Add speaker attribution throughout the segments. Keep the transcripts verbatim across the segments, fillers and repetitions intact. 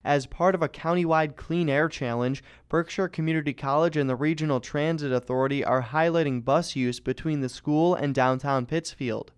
Speaker 1: As part of a countywide clean air challenge, Berkshire Community College and the Regional Transit Authority are highlighting bus use between the school and downtown Pittsfield.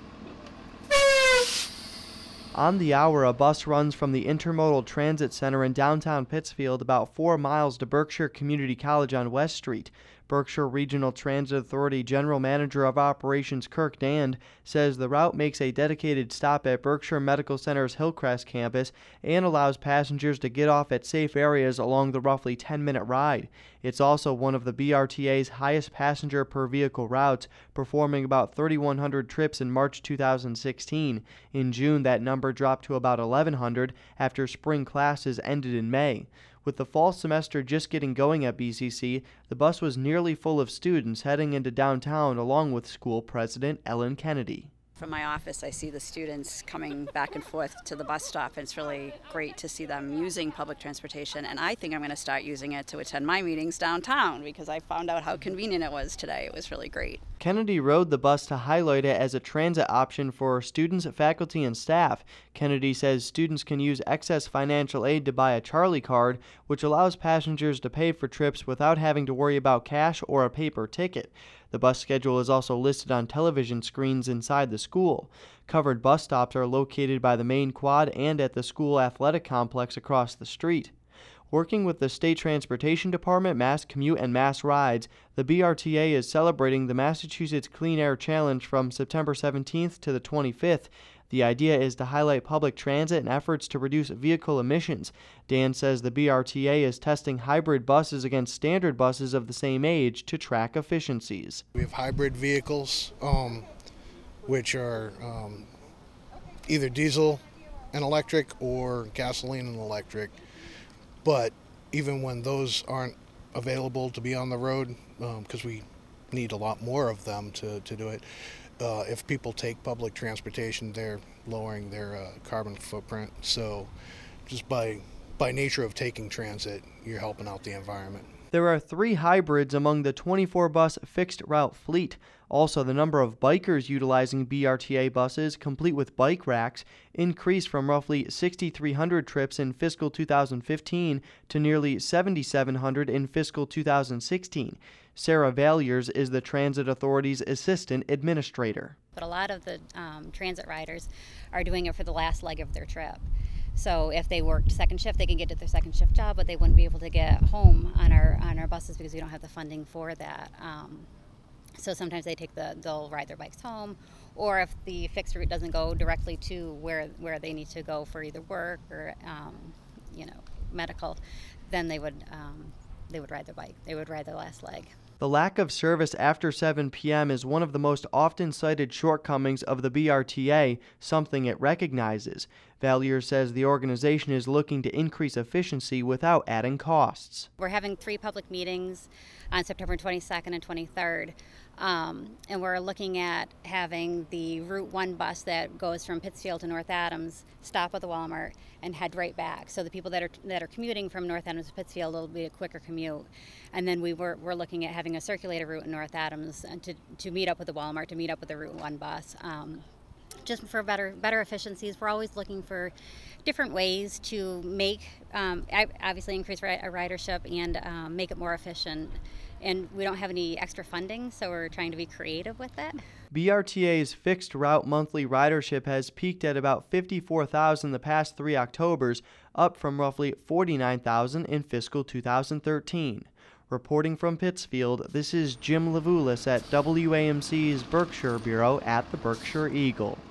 Speaker 1: On the hour, a bus runs from the Intermodal Transit Center in downtown Pittsfield about four miles to Berkshire Community College on West Street. Berkshire Regional Transit Authority General Manager of Operations Kirk Dand says the route makes a dedicated stop at Berkshire Medical Center's Hillcrest campus and allows passengers to get off at safe areas along the roughly ten-minute ride. It's also one of the B R T A's highest passenger per vehicle routes, performing about thirty-one hundred trips in March two thousand sixteen. In June, that number dropped to about eleven hundred after spring classes ended in May. With the fall semester just getting going at B C C, the bus was nearly full of students heading into downtown along with school president Ellen Kennedy.
Speaker 2: From my office, I see the students coming back and forth to the bus stop, and it's really great to see them using public transportation. And I think I'm going to start using it to attend my meetings downtown because I found out how convenient it was today. It was really great.
Speaker 1: Kennedy rode the bus to highlight it as a transit option for students, faculty, and staff. Kennedy says students can use excess financial aid to buy a Charlie card, which allows passengers to pay for trips without having to worry about cash or a paper ticket. The bus schedule is also listed on television screens inside the school. Covered bus stops are located by the main quad and at the school athletic complex across the street. Working with the State Transportation Department, Mass Commute, and Mass Rides, the B R T A is celebrating the Massachusetts Clean Air Challenge from September seventeenth to the twenty-fifth. The idea is to highlight public transit and efforts to reduce vehicle emissions. Dan says the B R T A is testing hybrid buses against standard buses of the same age to track efficiencies.
Speaker 3: We have hybrid vehicles, um, which are um, either diesel and electric or gasoline and electric. But even when those aren't available to be on the road, because um, we need a lot more of them to, to do it, Uh, if people take public transportation, they're lowering their uh, carbon footprint. So just by by nature of taking transit, you're helping out the environment.
Speaker 1: There are three hybrids among the twenty-four bus fixed route fleet. Also, the number of bikers utilizing B R T A buses, complete with bike racks, increased from roughly six thousand three hundred trips in fiscal two thousand fifteen to nearly seven thousand seven hundred in fiscal two thousand sixteen. Sarah Valiers is the Transit Authority's assistant administrator.
Speaker 4: But a lot of the um, transit riders are doing it for the last leg of their trip. So if they worked second shift, they can get to their second shift job, but they wouldn't be able to get home on our on our buses because we don't have the funding for that. Um, so sometimes they take the they'll ride their bikes home, or if the fixed route doesn't go directly to where where they need to go for either work or um, you know medical, then they would um, they would ride their bike. They would ride their last leg.
Speaker 1: The lack of service after seven p.m. is one of the most often cited shortcomings of the B R T A, something it recognizes. Valier says the organization is looking to increase efficiency without adding costs.
Speaker 4: We're having three public meetings on September twenty-second and twenty-third, um, and we're looking at having the Route one bus that goes from Pittsfield to North Adams stop at the Walmart and head right back. So the people that are that are commuting from North Adams to Pittsfield, it'll be a quicker commute. And then we were we're looking at having a circulator route in North Adams to to meet up with the Walmart, to meet up with the Route one bus. Um, just for better better efficiencies. We're always looking for different ways to make, um, obviously increase ri- ridership and um, make it more efficient. And we don't have any extra funding, so we're trying to be creative with it.
Speaker 1: B R T A's fixed route monthly ridership has peaked at about fifty-four thousand the past three Octobers, up from roughly forty-nine thousand in fiscal two thousand thirteen. Reporting from Pittsfield, this is Jim Levulis at W A M C's Berkshire Bureau at the Berkshire Eagle.